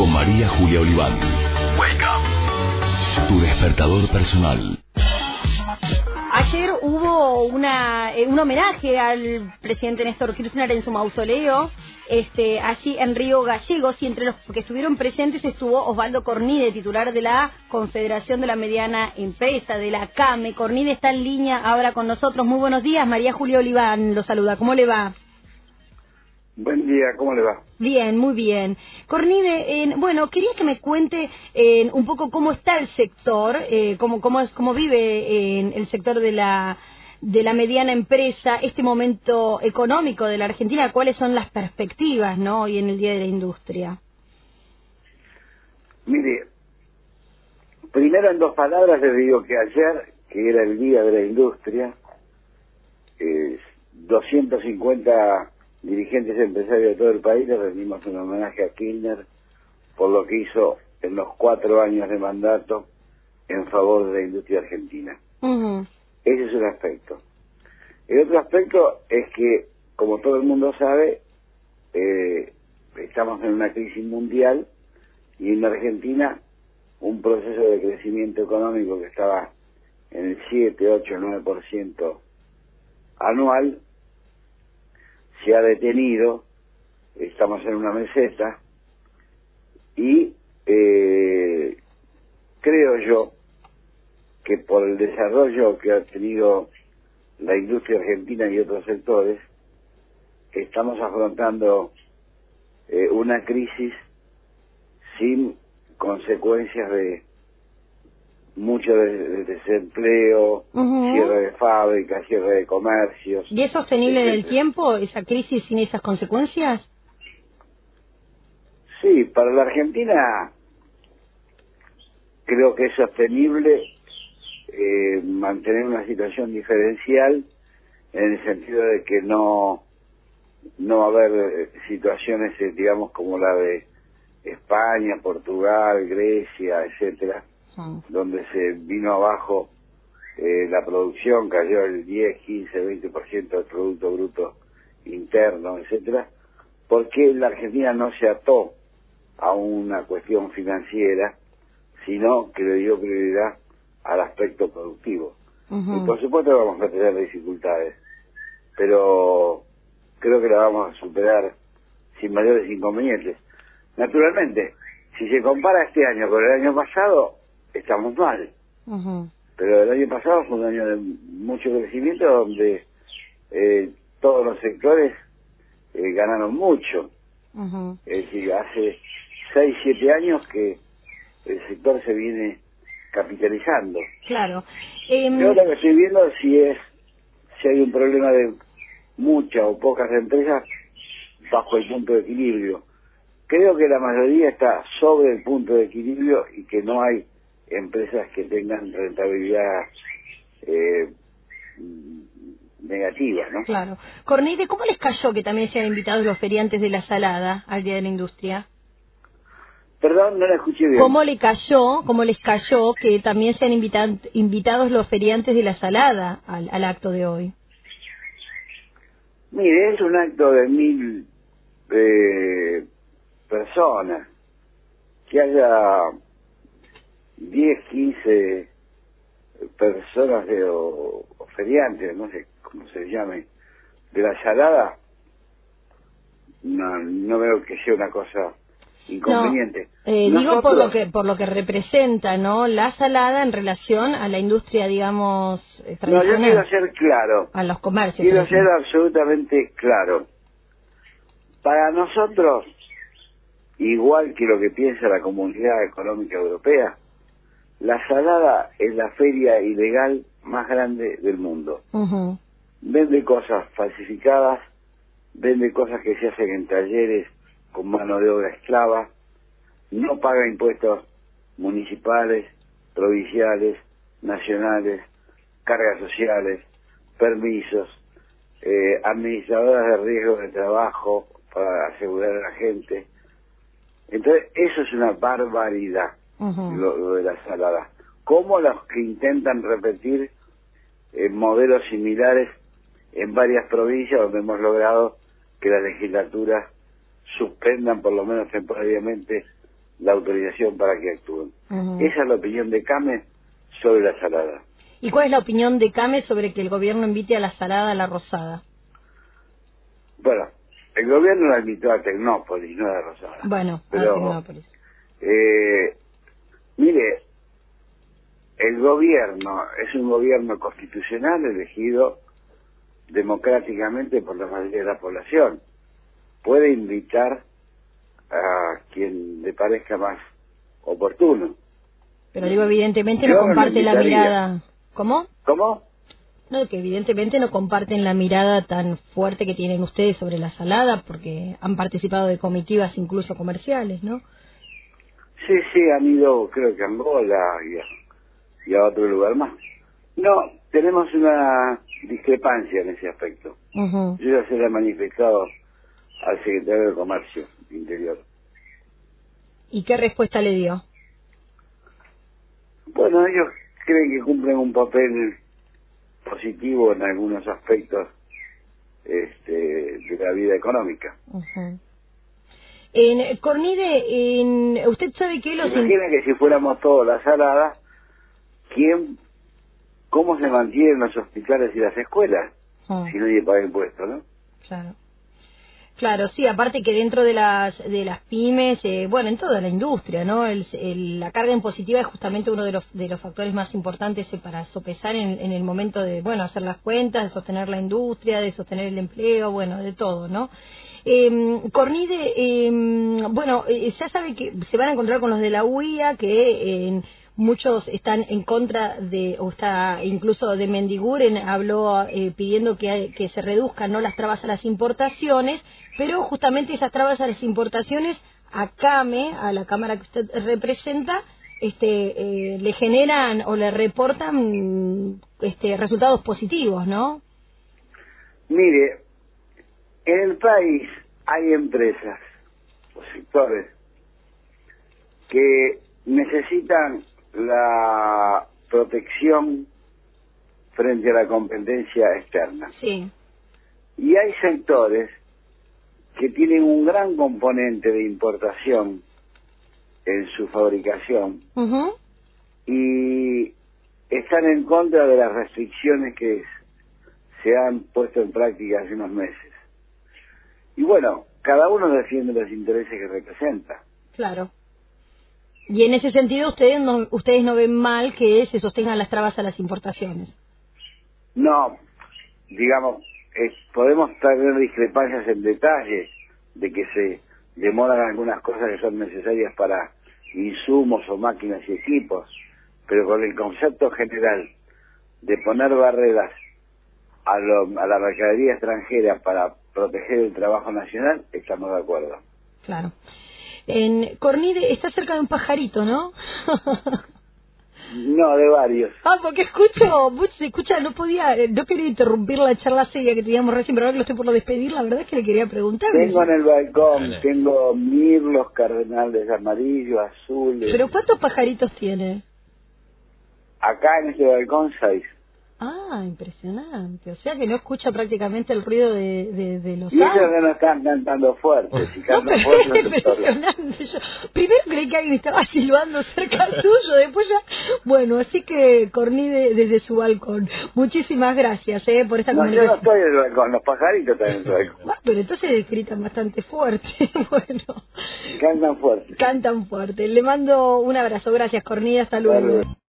con María Julia Oliván. Wake Up. Tu despertador personal. Ayer hubo un homenaje al presidente Néstor Kirchner en su mausoleo, allí en Río Gallegos, y entre los que estuvieron presentes estuvo Osvaldo Cornide, titular de la Confederación de la Mediana Empresa, de la CAME. Cornide está en línea ahora con nosotros. Muy buenos días, María Julia Oliván lo saluda. ¿Cómo le va? Buen día, ¿cómo le va? Bien, muy bien. Cornide, quería que me cuente un poco cómo está el sector, cómo vive el sector de la mediana empresa, este momento económico de la Argentina, cuáles son las perspectivas, ¿no?, hoy en el Día de la Industria. Mire, primero en dos palabras le digo que ayer, que era el Día de la Industria, 250 dirigentes empresarios de todo el país le rendimos un homenaje a Kirchner por lo que hizo en los 4 años de mandato en favor de la industria argentina. Uh-huh. Ese es un aspecto. El otro aspecto es que, como todo el mundo sabe, estamos en una crisis mundial y en Argentina un proceso de crecimiento económico que estaba en el 7, 8, 9% anual se ha detenido, estamos en una meseta y creo yo que por el desarrollo que ha tenido la industria argentina y otros sectores, estamos afrontando una crisis sin consecuencias de mucho de desempleo, uh-huh, cierre de fábricas, cierre de comercios. ¿Y es sostenible en el tiempo esa crisis sin esas consecuencias? Sí, para la Argentina creo que es sostenible mantener una situación diferencial en el sentido de que no va a haber situaciones, digamos, como la de España, Portugal, Grecia, etcétera, donde se vino abajo la producción, cayó el 10, 15, 20% del Producto Bruto Interno, etcétera, porque la Argentina no se ató a una cuestión financiera, sino que le dio prioridad al aspecto productivo. Uh-huh. Y por supuesto vamos a tener dificultades, pero creo que la vamos a superar sin mayores inconvenientes. Naturalmente, si se compara este año con el año pasado, estamos mal. Uh-huh. Pero el año pasado fue un año de mucho crecimiento donde todos los sectores ganaron mucho. Uh-huh. Es decir, hace 6, 7 años que el sector se viene capitalizando. Claro. Yo lo que estoy viendo si hay un problema de muchas o pocas empresas bajo el punto de equilibrio. Creo que la mayoría está sobre el punto de equilibrio y que no hay empresas que tengan rentabilidad negativa, ¿no? Claro. Cornide, ¿cómo les cayó que también sean invitados los feriantes de la Salada al Día de la Industria? Perdón, no la escuché bien. ¿Cómo les cayó que también sean invitados los feriantes de la Salada al acto de hoy? Mire, es un acto de 1000 personas. Que haya 10, 15 personas o feriantes, no sé cómo se llame, de la Salada, no veo que sea una cosa inconveniente. No, digo por lo que representa, ¿no?, la Salada en relación a la industria, digamos, tradicional. No, yo quiero ser claro. A los comercios. Quiero ser absolutamente claro. Para nosotros, igual que lo que piensa la Comunidad Económica Europea, la Salada es la feria ilegal más grande del mundo. Uh-huh. Vende cosas falsificadas, vende cosas que se hacen en talleres con mano de obra esclava, no paga impuestos municipales, provinciales, nacionales, cargas sociales, permisos, administradoras de riesgos de trabajo para asegurar a la gente. Entonces, eso es una barbaridad, uh-huh, lo de la Salada. Como los que intentan repetir modelos similares en varias provincias donde hemos logrado que las legislaturas suspendan por lo menos temporariamente la autorización para que actúen. Esa es la opinión de Came sobre la salada. ¿Y cuál es la opinión de Came sobre que el gobierno invite a la salada a la rosada? Bueno, el gobierno la invitó a Tecnópolis, no a la rosada. Bueno, pero, a Tecnópolis. Mire, el gobierno es un gobierno constitucional elegido democráticamente por la mayoría de la población. Puede invitar a quien le parezca más oportuno. Pero digo, evidentemente no comparten la mirada. ¿Cómo? ¿Cómo? No, que evidentemente no comparten la mirada tan fuerte que tienen ustedes sobre la salada, porque han participado de comitivas incluso comerciales, ¿no? Sí, han ido, creo que a Angola y a otro lugar más. No, tenemos una discrepancia en ese aspecto. Yo ya se la he manifestado al secretario de Comercio Interior. ¿Y qué respuesta le dio? Bueno, ellos creen que cumplen un papel positivo en algunos aspectos de la vida económica. En Cornide, usted sabe que los... Imagina que si fuéramos todos la salada, ¿cómo se mantienen los hospitales y las escuelas si nadie paga impuestos, no? Claro, sí, aparte que dentro de las pymes, bueno, en toda la industria, ¿no? La carga impositiva es justamente uno de los factores más importantes para sopesar en el momento de, bueno, hacer las cuentas, de sostener la industria, de sostener el empleo, bueno, de todo, ¿no? Cornide, bueno, ya sabe que se van a encontrar con los de la UIA, que muchos están en contra de, o está incluso de Mendiguren, habló pidiendo que se reduzcan, ¿no?, las trabas a las importaciones, pero justamente esas trabas a las importaciones a CAME, a la Cámara que usted representa, le generan o le reportan resultados positivos, ¿no? Mire, en el país hay empresas o sectores que necesitan la protección frente a la competencia externa. Sí. Y hay sectores que tienen un gran componente de importación en su fabricación y están en contra de las restricciones que se han puesto en práctica hace unos meses. Y bueno, cada uno defiende los intereses que representa. Claro. Y en ese sentido ustedes no ven mal que se sostengan las trabas a las importaciones. No, digamos, podemos tener discrepancias en detalle de que se demoran algunas cosas que son necesarias para insumos o máquinas y equipos, pero con el concepto general de poner barreras a la mercadería extranjera para proteger el trabajo nacional, estamos de acuerdo. Claro. En Cornide está cerca de un pajarito, ¿no? No, de varios. Porque escucha, no quería interrumpir la charla seria que teníamos recién, pero ahora que lo estoy por despedir, la verdad es que le quería preguntar. Tengo en el balcón, tengo mirlos, cardenales amarillos, azules. ¿Pero cuántos pajaritos tiene? Acá en este balcón 6. Impresionante. O sea que no escucha prácticamente el ruido de los aves. Y ellos que no están cantando fuerte. Si cantan fuerte, es impresionante. Yo primero creí que alguien estaba silbando cerca suyo, después ya... Bueno, así que Cornide desde su balcón. Muchísimas gracias por esta comunicación. Yo no estoy en el balcón, los pajaritos están en el balcón. Pero entonces gritan bastante fuerte. Bueno. Cantan fuerte. Cantan fuerte. Le mando un abrazo. Gracias, Cornide. Hasta luego.